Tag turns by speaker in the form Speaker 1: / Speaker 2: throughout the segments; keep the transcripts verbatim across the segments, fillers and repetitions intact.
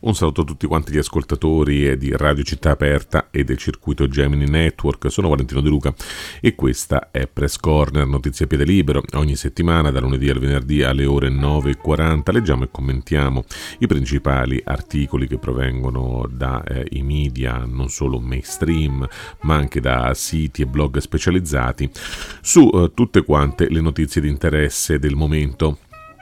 Speaker 1: Un saluto a tutti quanti gli ascoltatori di Radio Città Aperta e del circuito Gemini Network. Sono Valentino De Luca e questa è Press Corner, notizie a piede libero. Ogni settimana, da lunedì al venerdì alle ore nove e quaranta, leggiamo e commentiamo i principali articoli che provengono dai eh, media, non solo mainstream, ma anche da siti e blog specializzati su eh, tutte quante le notizie di interesse del momento.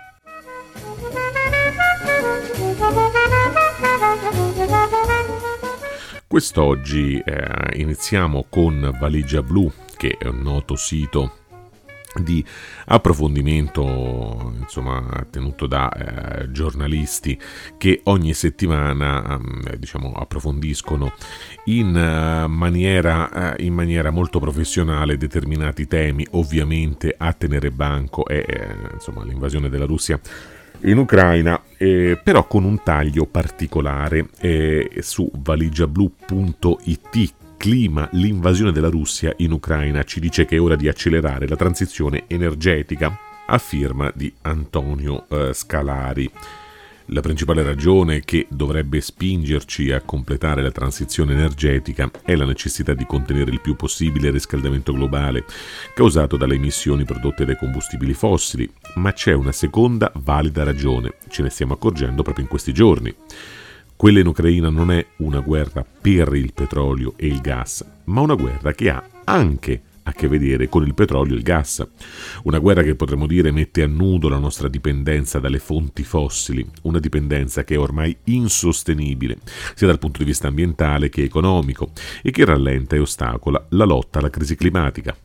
Speaker 1: Quest'oggi eh, iniziamo con Valigia Blu, che è un noto sito di approfondimento, insomma, tenuto da eh, giornalisti che ogni settimana eh, diciamo approfondiscono in, uh, maniera, uh, in maniera molto professionale determinati temi. Ovviamente a tenere banco è eh, insomma l'invasione della Russia in Ucraina, eh, però con un taglio particolare eh, su valigiablu punto it. Clima, l'invasione della Russia in Ucraina ci dice che è ora di accelerare la transizione energetica, a firma di Antonio eh, Scalari. La principale ragione che dovrebbe spingerci a completare la transizione energetica è la necessità di contenere il più possibile il riscaldamento globale causato dalle emissioni prodotte dai combustibili fossili, ma c'è una seconda valida ragione, ce ne stiamo accorgendo proprio in questi giorni. Quella in Ucraina non è una guerra per il petrolio e il gas, ma una guerra che ha anche a che vedere con il petrolio e il gas. Una guerra che potremmo dire mette a nudo la nostra dipendenza dalle fonti fossili, una dipendenza che è ormai insostenibile, sia dal punto di vista ambientale che economico, e che rallenta e ostacola la lotta alla crisi climatica.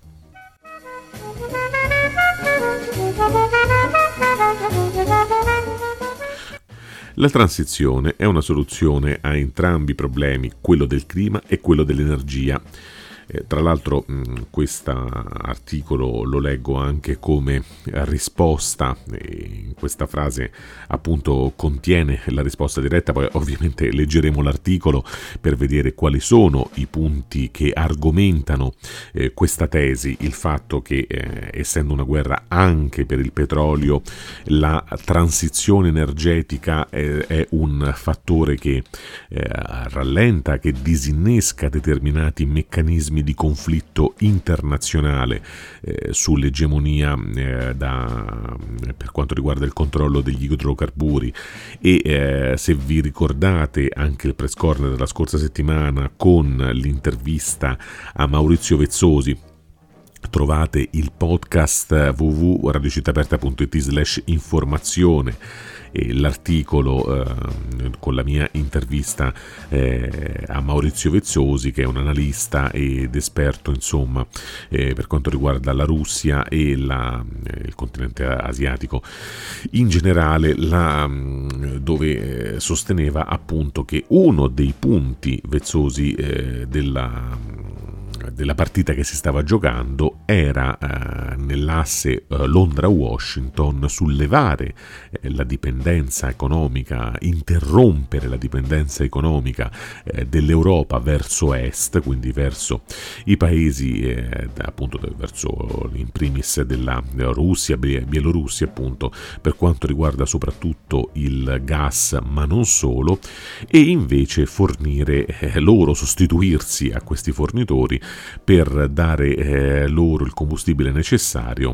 Speaker 1: La transizione è una soluzione a entrambi i problemi, quello del clima e quello dell'energia. Eh, tra l'altro questo articolo lo leggo anche come risposta, e in questa frase appunto contiene la risposta diretta, poi ovviamente leggeremo l'articolo per vedere quali sono i punti che argomentano eh, questa tesi, il fatto che eh, essendo una guerra anche per il petrolio, la transizione energetica è, è un fattore che eh, rallenta, che disinnesca determinati meccanismi di conflitto internazionale eh, sull'egemonia eh, da, per quanto riguarda il controllo degli idrocarburi. E eh, se vi ricordate anche il press corner della scorsa settimana con l'intervista a Maurizio Vezzosi, trovate il podcast w w w punto radiocittaaperta punto it slash informazione e l'articolo eh, con la mia intervista eh, a Maurizio Vezzosi, che è un analista ed esperto insomma eh, per quanto riguarda la Russia e la, eh, il continente asiatico in generale, la, dove eh, sosteneva appunto che uno dei punti Vezzosi eh, della della partita che si stava giocando era eh, nell'asse eh, Londra-Washington, sollevare eh, la dipendenza economica, interrompere la dipendenza economica eh, dell'Europa verso est, quindi verso i paesi eh, appunto verso in primis della Russia, Bielorussia appunto, per quanto riguarda soprattutto il gas, ma non solo, e invece fornire eh, loro, sostituirsi a questi fornitori per dare eh, loro il combustibile necessario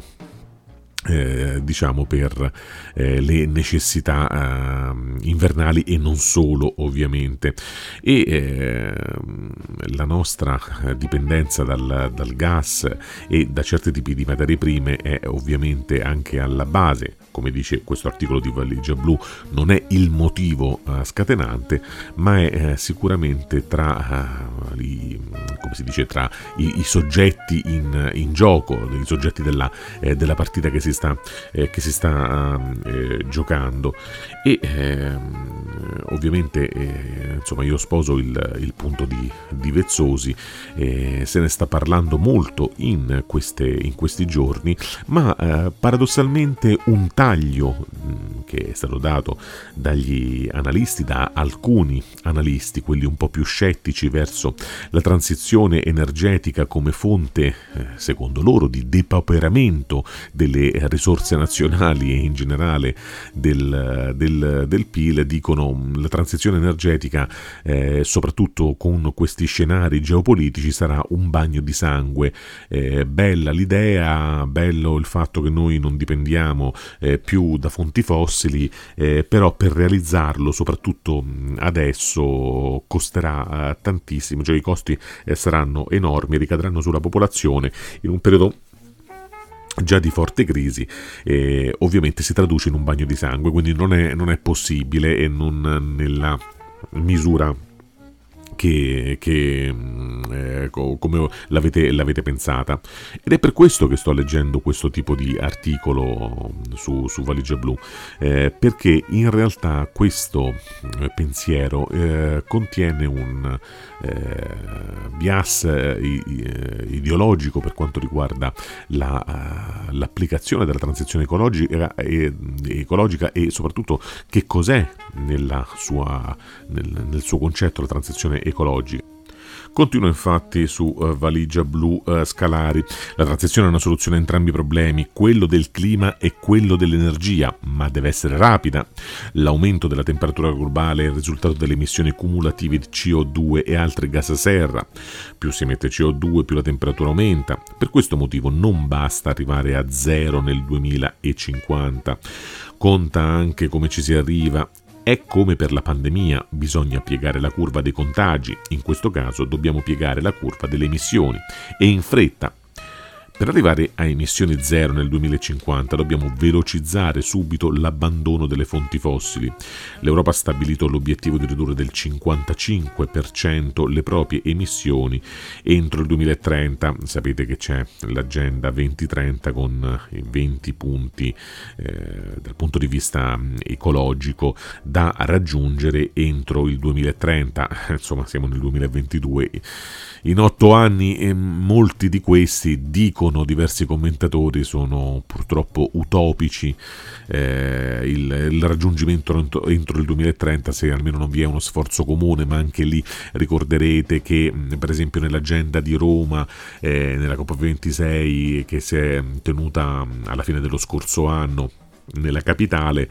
Speaker 1: Eh, diciamo per eh, le necessità eh, invernali e non solo, ovviamente. E eh, la nostra dipendenza dal, dal gas e da certi tipi di materie prime è ovviamente anche alla base, come dice questo articolo di Valigia Blu, non è il motivo eh, scatenante, ma è eh, sicuramente tra eh, i, come si dice, tra i, i soggetti in, in gioco, i soggetti della, eh, della partita che si sta, eh, che si sta eh, giocando. E eh, ovviamente eh, insomma io sposo il, il punto di, di Vezzosi, eh, se ne sta parlando molto in, queste, in questi giorni, ma eh, paradossalmente un taglio mh, che è stato dato dagli analisti, da alcuni analisti, quelli un po' più scettici verso la transizione transizione energetica come fonte, eh, secondo loro, di depauperamento delle risorse nazionali e in generale del, del, del P I L, dicono la transizione energetica, eh, soprattutto con questi scenari geopolitici, sarà un bagno di sangue. Eh, bella l'idea, bello il fatto che noi non dipendiamo eh, più da fonti fossili, eh, però per realizzarlo, soprattutto adesso, costerà eh, tantissimo, cioè i costi eh, saranno enormi, ricadranno sulla popolazione in un periodo già di forte crisi, e ovviamente si traduce in un bagno di sangue, quindi non è, non è possibile, e non nella misura che, che eh, come l'avete, l'avete pensata. Ed è per questo che sto leggendo questo tipo di articolo su, su Valigia Blu, eh, perché in realtà questo eh, pensiero eh, contiene un eh, bias eh, ideologico per quanto riguarda la, uh, l'applicazione della transizione ecologica e, ecologica e soprattutto che cos'è nella sua, nel, nel suo concetto la transizione ecologica. Continua infatti su uh, Valigia Blu uh, Scalari: la transizione è una soluzione a entrambi i problemi, quello del clima e quello dell'energia, ma deve essere rapida. L'aumento della temperatura globale è il risultato delle emissioni cumulative di C O due e altri gas serra. Più si emette C O due, più la temperatura aumenta. Per questo motivo non basta arrivare a zero nel duemilacinquanta. Conta anche come ci si arriva. È come per la pandemia, bisogna piegare la curva dei contagi, in questo caso dobbiamo piegare la curva delle emissioni, e in fretta. Per arrivare a emissioni zero nel duemilacinquanta dobbiamo velocizzare subito l'abbandono delle fonti fossili. L'Europa ha stabilito l'obiettivo di ridurre del cinquantacinque per cento le proprie emissioni entro il duemilatrenta. Sapete che c'è l'agenda duemilatrenta con venti punti eh, dal punto di vista ecologico da raggiungere entro il duemilatrenta. Insomma, siamo nel duemilaventidue. In otto anni e molti di questi, dicono diversi commentatori, sono purtroppo utopici. Eh, il, il raggiungimento entro, entro il duemilatrenta, se almeno non vi è uno sforzo comune, ma anche lì ricorderete che per esempio nell'agenda di Roma, eh, nella COP ventisei che si è tenuta alla fine dello scorso anno nella capitale,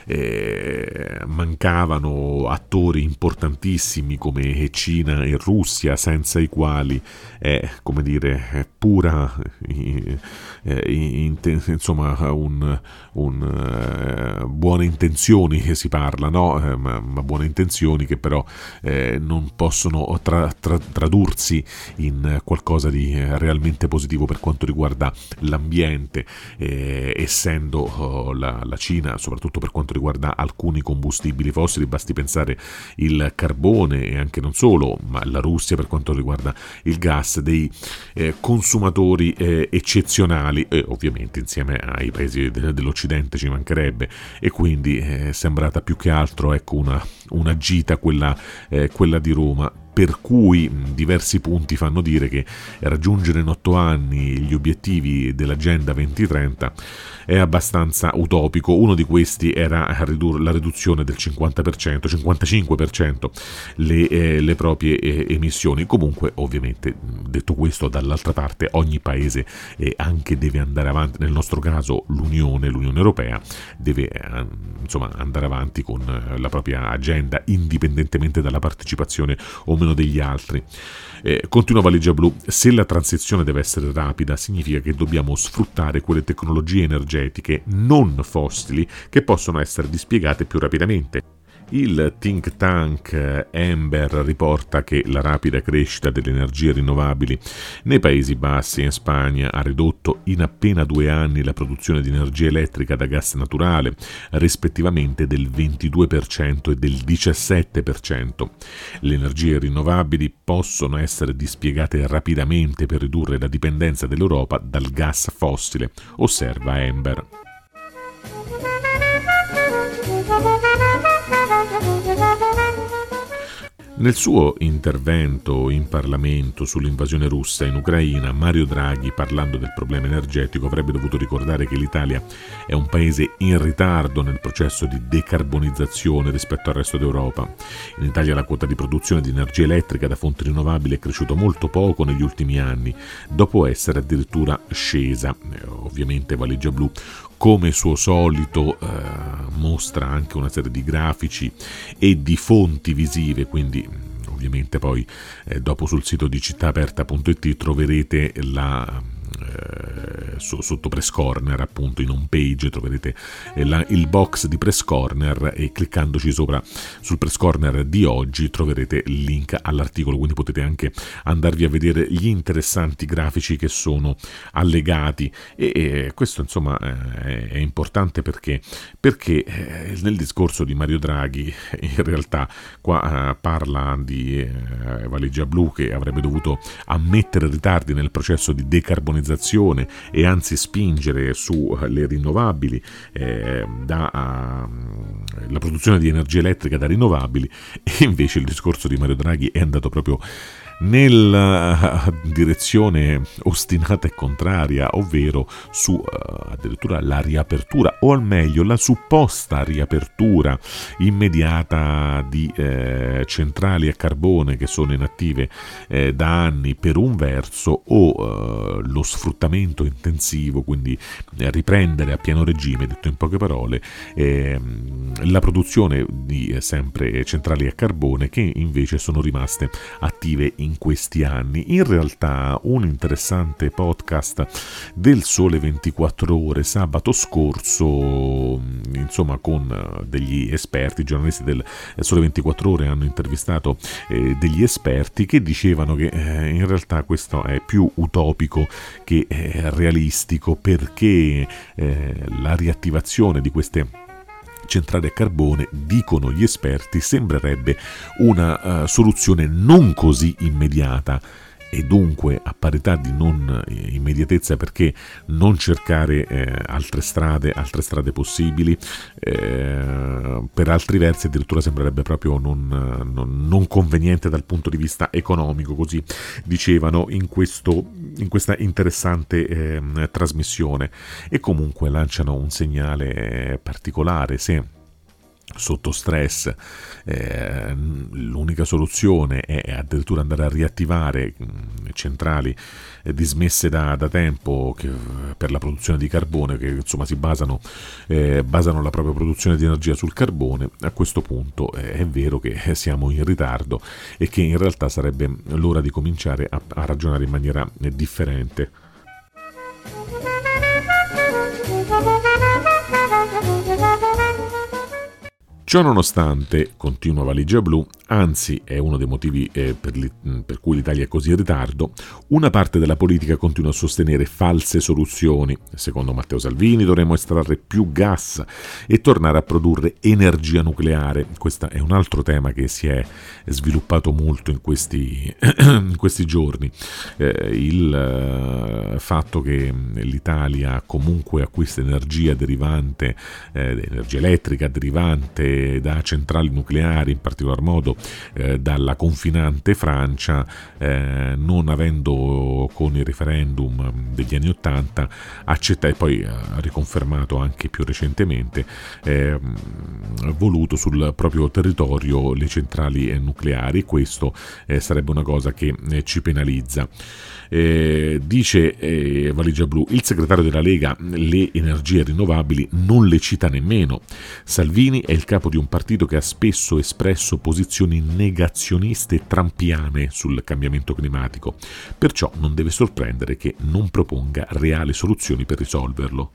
Speaker 1: Eh, mancavano attori importantissimi come Cina e Russia, senza i quali è, come dire, è pura eh, in, insomma un, un uh, buone intenzioni si parla, no? Eh, ma, ma buone intenzioni che però eh, non possono tra, tra, tradursi in qualcosa di realmente positivo per quanto riguarda l'ambiente, eh, essendo oh, la, la Cina, soprattutto per quanto riguarda alcuni combustibili fossili, basti pensare il carbone e anche non solo, ma la Russia per quanto riguarda il gas, dei eh, consumatori eh, eccezionali, e ovviamente insieme ai paesi de- dell'Occidente ci mancherebbe, e quindi è eh, sembrata più che altro ecco una, una gita quella, eh, quella di Roma. Per cui mh, diversi punti fanno dire che raggiungere in otto anni gli obiettivi dell'agenda duemilatrenta è abbastanza utopico. Uno di questi era ridurre la riduzione del cinquanta per cento, cinquantacinque per cento le, eh, le proprie eh, emissioni. Comunque, ovviamente, detto questo, dall'altra parte ogni paese eh, anche deve andare avanti. Nel nostro caso l'Unione, l'Unione Europea deve eh, insomma andare avanti con eh, la propria agenda, indipendentemente dalla partecipazione o meno degli altri. Eh, continua Valigia Blu: se la transizione deve essere rapida, significa che dobbiamo sfruttare quelle tecnologie energetiche non fossili che possono essere dispiegate più rapidamente. Il think tank Ember riporta che la rapida crescita delle energie rinnovabili nei Paesi Bassi e in Spagna ha ridotto in appena due anni la produzione di energia elettrica da gas naturale, rispettivamente del ventidue per cento e del diciassette per cento. Le energie rinnovabili possono essere dispiegate rapidamente per ridurre la dipendenza dell'Europa dal gas fossile, osserva Ember. Nel suo intervento in Parlamento sull'invasione russa in Ucraina, Mario Draghi, parlando del problema energetico, avrebbe dovuto ricordare che l'Italia è un paese in ritardo nel processo di decarbonizzazione rispetto al resto d'Europa. In Italia la quota di produzione di energia elettrica da fonti rinnovabili è cresciuta molto poco negli ultimi anni, dopo essere addirittura scesa. Eh, ovviamente Valigia Blu, come suo solito, eh, mostra anche una serie di grafici e di fonti visive, quindi ovviamente poi eh, dopo sul sito di cittaaperta punto it troverete la eh, sotto Press Corner, appunto in home page troverete eh, la, il box di Press Corner, e cliccandoci sopra sul Press Corner di oggi troverete il link all'articolo, quindi potete anche andarvi a vedere gli interessanti grafici che sono allegati. E, e questo insomma eh, è importante perché, perché eh, nel discorso di Mario Draghi in realtà qua eh, parla di eh, Valigia Blu che avrebbe dovuto ammettere ritardi nel processo di decarbonizzazione e anzi spingere sulle rinnovabili, eh, da, uh, la produzione di energia elettrica da rinnovabili, e invece il discorso di Mario Draghi è andato proprio nella direzione ostinata e contraria, ovvero su uh, addirittura la riapertura, o al meglio la supposta riapertura immediata di eh, centrali a carbone che sono inattive eh, da anni per un verso, o uh, lo sfruttamento intensivo, quindi eh, riprendere a pieno regime, detto in poche parole, eh, la produzione di eh, sempre centrali a carbone che invece sono rimaste attive in in questi anni. In realtà un interessante podcast del Sole ventiquattro Ore sabato scorso, insomma con degli esperti, i giornalisti del Sole ventiquattro Ore hanno intervistato eh, degli esperti che dicevano che eh, in realtà questo è più utopico che eh, realistico, perché eh, la riattivazione di queste centrali a carbone, dicono gli esperti, sembrerebbe una uh, soluzione non così immediata, e dunque a parità di non eh, immediatezza, perché non cercare eh, altre strade, altre strade possibili, eh, per altri versi addirittura sembrerebbe proprio non, non, non conveniente dal punto di vista economico, così dicevano in, questo, in questa interessante eh, trasmissione. E comunque lanciano un segnale particolare: se sotto stress eh, l'unica soluzione è addirittura andare a riattivare mh, centrali eh, dismesse da, da tempo che, per la produzione di carbone, che insomma si basano, eh, basano la propria produzione di energia sul carbone, a questo punto eh, è vero che siamo in ritardo e che in realtà sarebbe l'ora di cominciare a, a ragionare in maniera eh, differente. Ciò nonostante, continua Valigia Blu, anzi è uno dei motivi eh, per, li, per cui l'Italia è così in ritardo, una parte della politica continua a sostenere false soluzioni. Secondo Matteo Salvini dovremmo estrarre più gas e tornare a produrre energia nucleare. Questo è un altro tema che si è sviluppato molto in questi, in questi giorni. Eh, il eh, fatto che l'Italia comunque acquista energia derivante, eh, energia elettrica derivante da centrali nucleari, in particolar modo eh, dalla confinante Francia, eh, non avendo con il referendum degli anni ottanta accettato, e poi ha riconfermato anche più recentemente, eh, voluto sul proprio territorio le centrali nucleari. Questo eh, sarebbe una cosa che eh, ci penalizza. Eh, dice eh, Valigia Blu, il segretario della Lega le energie rinnovabili non le cita nemmeno. Salvini è il capo di un partito che ha spesso espresso posizioni negazioniste e trampiane sul cambiamento climatico, perciò non deve sorprendere che non proponga reali soluzioni per risolverlo.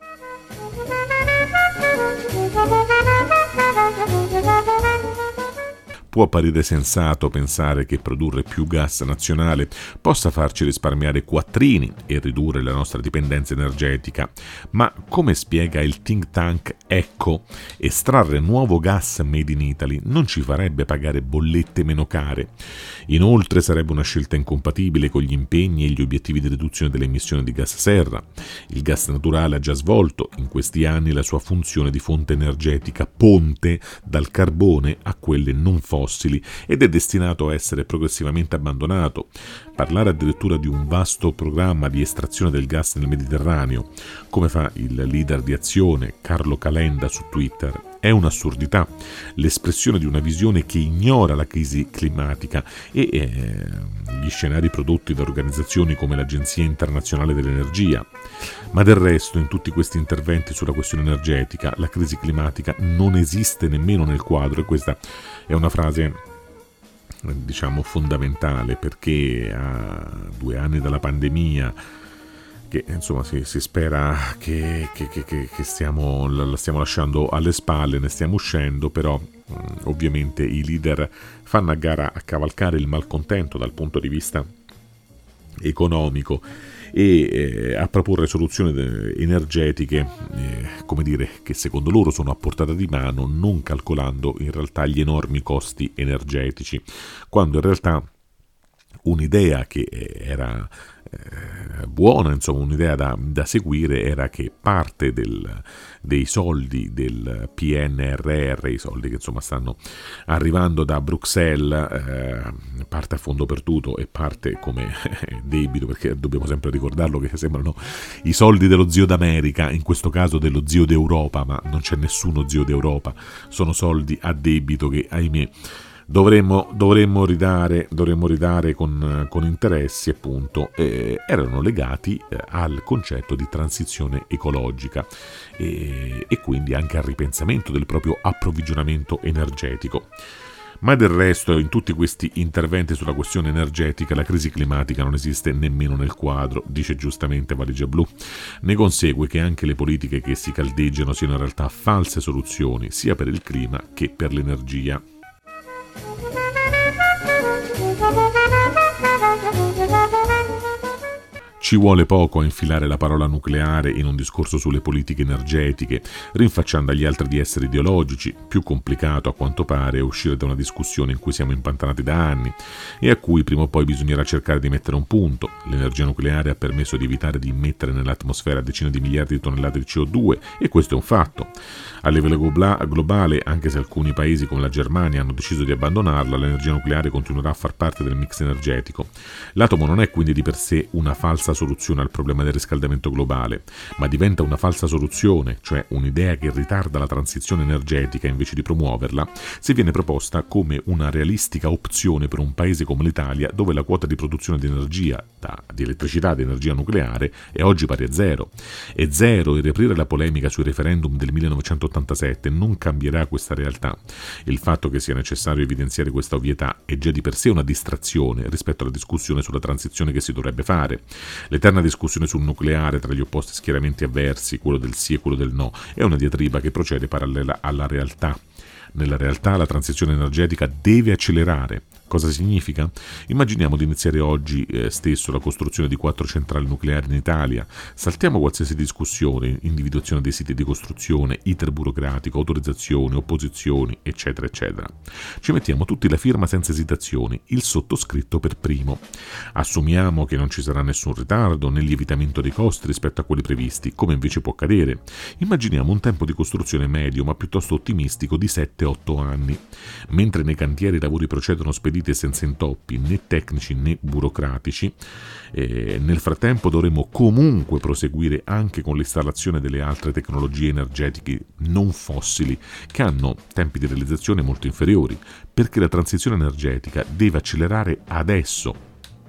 Speaker 1: Può apparire sensato pensare che produrre più gas nazionale possa farci risparmiare quattrini e ridurre la nostra dipendenza energetica, ma come spiega il think tank Ecco, estrarre nuovo gas made in Italy non ci farebbe pagare bollette meno care. Inoltre sarebbe una scelta incompatibile con gli impegni e gli obiettivi di riduzione delle emissioni di gas serra. Il gas naturale ha già svolto in questi anni la sua funzione di fonte energetica ponte dal carbone a quelle non fossili fossili ed è destinato a essere progressivamente abbandonato. Parlare addirittura di un vasto programma di estrazione del gas nel Mediterraneo, come fa il leader di Azione, Carlo Calenda, su Twitter, è un'assurdità, l'espressione di una visione che ignora la crisi climatica e eh, gli scenari prodotti da organizzazioni come l'Agenzia Internazionale dell'Energia. Ma del resto, in tutti questi interventi sulla questione energetica, la crisi climatica non esiste nemmeno nel quadro, e questa è una frase, diciamo, fondamentale, perché a due anni dalla pandemia, che insomma si, si spera che, che, che, che stiamo, la stiamo lasciando alle spalle, ne stiamo uscendo, però mh, ovviamente i leader fanno a gara a cavalcare il malcontento dal punto di vista economico e eh, a proporre soluzioni energetiche, eh, come dire, che secondo loro sono a portata di mano, non calcolando in realtà gli enormi costi energetici, quando in realtà un'idea che era eh, buona, insomma un'idea da, da seguire, era che parte del, dei soldi del P N R R, i soldi che insomma stanno arrivando da Bruxelles, eh, parte a fondo perduto e parte come debito, perché dobbiamo sempre ricordarlo che sembrano i soldi dello zio d'America, in questo caso dello zio d'Europa, ma non c'è nessuno zio d'Europa, sono soldi a debito che, ahimè, Dovremmo, dovremmo ridare, dovremmo ridare con, con interessi, appunto, eh, erano legati eh, al concetto di transizione ecologica e, e quindi anche al ripensamento del proprio approvvigionamento energetico. Ma del resto, in tutti questi interventi sulla questione energetica, la crisi climatica non esiste nemmeno nel quadro, dice giustamente Valigia Blu. Ne consegue che anche le politiche che si caldeggiano siano in realtà false soluzioni, sia per il clima che per l'energia. Ci vuole poco a infilare la parola nucleare in un discorso sulle politiche energetiche, rinfacciando agli altri di essere ideologici. Più complicato, a quanto pare, è uscire da una discussione in cui siamo impantanati da anni e a cui prima o poi bisognerà cercare di mettere un punto. L'energia nucleare ha permesso di evitare di immettere nell'atmosfera decine di miliardi di tonnellate di C O due, e questo è un fatto. A livello globale, anche se alcuni paesi come la Germania hanno deciso di abbandonarla, l'energia nucleare continuerà a far parte del mix energetico. L'atomo non è quindi di per sé una falsa soluzione al problema del riscaldamento globale, ma diventa una falsa soluzione, cioè un'idea che ritarda la transizione energetica invece di promuoverla, se viene proposta come una realistica opzione per un paese come l'Italia, dove la quota di produzione di energia, da, di elettricità di energia nucleare, è oggi pari a zero. È zero, e riaprire la polemica sui referendum del millenovecentottantasette non cambierà questa realtà. Il fatto che sia necessario evidenziare questa ovvietà è già di per sé una distrazione rispetto alla discussione sulla transizione che si dovrebbe fare. L'eterna discussione sul nucleare tra gli opposti schieramenti avversi, quello del sì e quello del no, è una diatriba che procede parallela alla realtà. Nella realtà la transizione energetica deve accelerare. Cosa significa? Immaginiamo di iniziare oggi eh, stesso la costruzione di quattro centrali nucleari in Italia. Saltiamo qualsiasi discussione, individuazione dei siti di costruzione, iter burocratico, autorizzazioni, opposizioni, eccetera, eccetera. Ci mettiamo tutti la firma senza esitazioni, il sottoscritto per primo. Assumiamo che non ci sarà nessun ritardo né lievitamento dei costi rispetto a quelli previsti, come invece può accadere. Immaginiamo un tempo di costruzione medio, ma piuttosto ottimistico, di sette otto anni. Mentre nei cantieri i lavori procedono spediti senza intoppi né tecnici né burocratici, eh, nel frattempo dovremo comunque proseguire anche con l'installazione delle altre tecnologie energetiche non fossili che hanno tempi di realizzazione molto inferiori, perché la transizione energetica deve accelerare adesso.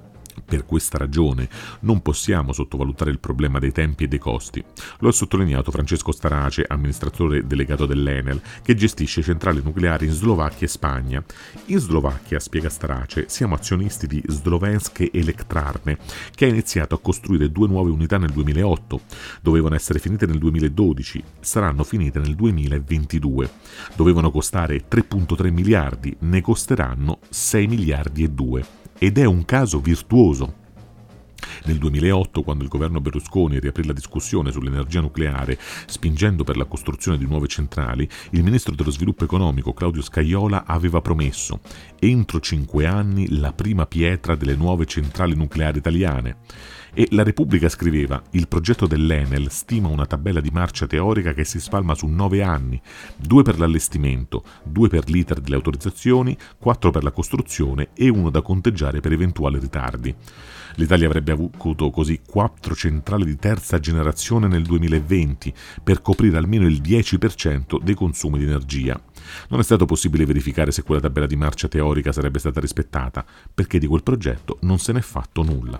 Speaker 1: Per questa ragione non possiamo sottovalutare il problema dei tempi e dei costi. Lo ha sottolineato Francesco Starace, amministratore delegato dell'Enel, che gestisce centrali nucleari in Slovacchia e Spagna. In Slovacchia, spiega Starace, siamo azionisti di Slovenské elektrárne, che ha iniziato a costruire due nuove unità nel duemilaotto. Dovevano essere finite nel duemiladodici, saranno finite nel duemilaventidue. Dovevano costare tre virgola tre miliardi, ne costeranno sei miliardi e due. Ed è un caso virtuoso. Nel duemilaotto, quando il governo Berlusconi riaprì la discussione sull'energia nucleare, spingendo per la costruzione di nuove centrali, il ministro dello sviluppo economico Claudio Scajola aveva promesso entro cinque anni la prima pietra delle nuove centrali nucleari italiane. E la Repubblica scriveva: il progetto dell'Enel stima una tabella di marcia teorica che si spalma su nove anni, due per l'allestimento, due per l'iter delle autorizzazioni, quattro per la costruzione e uno da conteggiare per eventuali ritardi. L'Italia avrebbe avuto così quattro centrali di terza generazione nel duemilaventi per coprire almeno il dieci per cento dei consumi di energia. Non è stato possibile verificare se quella tabella di marcia teorica sarebbe stata rispettata, perché di quel progetto non se n'è fatto nulla.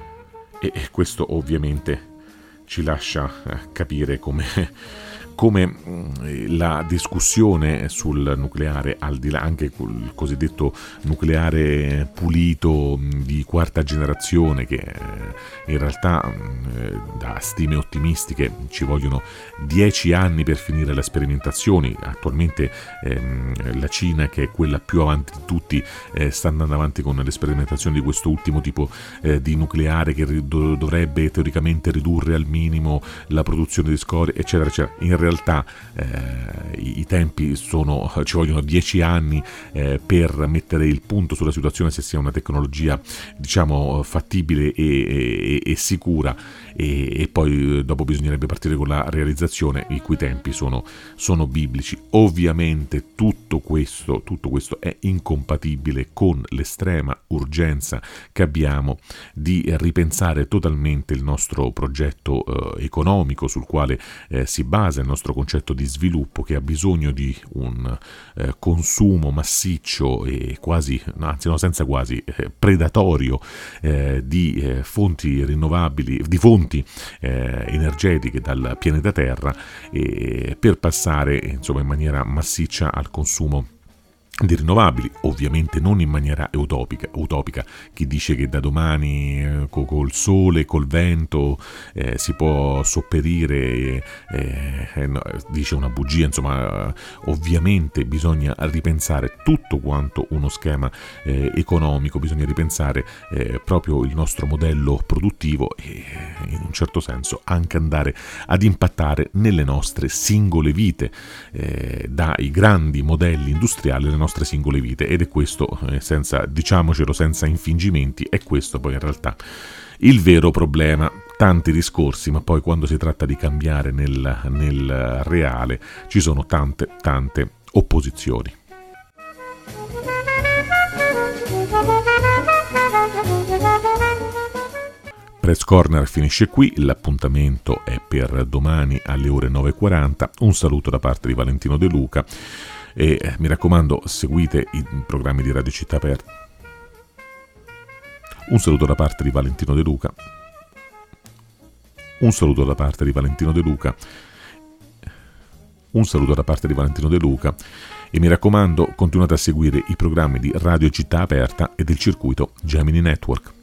Speaker 1: E questo ovviamente ci lascia capire come, come la discussione sul nucleare, al di là anche il cosiddetto nucleare pulito di quarta generazione, che in realtà da stime ottimistiche ci vogliono dieci anni per finire le sperimentazioni. Attualmente ehm, la Cina, che è quella più avanti di tutti, eh, sta andando avanti con le sperimentazioni di questo ultimo tipo eh, di nucleare che rid- dovrebbe teoricamente ridurre al minimo la produzione di scorie, eccetera, eccetera. In realtà eh, i, i tempi sono, ci vogliono dieci anni eh, per mettere il punto sulla situazione, se sia una tecnologia, diciamo, fattibile e, e, e sicura, e, e poi dopo bisognerebbe partire con la realizzazione, i cui tempi sono, sono biblici. Ovviamente tutto questo, tutto questo è incompatibile con l'estrema urgenza che abbiamo di ripensare totalmente il nostro progetto eh, economico, sul quale eh, si basa il nostro concetto di sviluppo, che ha bisogno di un eh, consumo massiccio e quasi, no, anzi no, senza quasi, eh, predatorio eh, di eh, fonti rinnovabili, di fonti eh, energetiche dal pianeta Terra, e per passare insomma in maniera massiccia al consumo di rinnovabili, ovviamente non in maniera utopica. utopica. Chi dice che da domani eh, col sole, col vento eh, si può sopperire eh, eh, no, dice una bugia. Insomma, ovviamente bisogna ripensare tutto quanto uno schema eh, economico, bisogna ripensare eh, proprio il nostro modello produttivo e in un certo senso anche andare ad impattare nelle nostre singole vite, eh, dai grandi modelli industriali alle nostre singole vite. Ed è questo, eh, senza, diciamocelo senza infingimenti, è questo poi in realtà il vero problema. Tanti discorsi, ma poi quando si tratta di cambiare nel, nel reale ci sono tante tante opposizioni. Press Corner finisce qui, l'appuntamento è per domani alle ore nove e quaranta. Un saluto da parte di Valentino De Luca e eh, mi raccomando, seguite i programmi di Radio Città Aperta. Un saluto da parte di Valentino De Luca. Un saluto da parte di Valentino De Luca. Un saluto da parte di Valentino De Luca e mi raccomando, continuate a seguire i programmi di Radio Città Aperta e del circuito Gemini Network.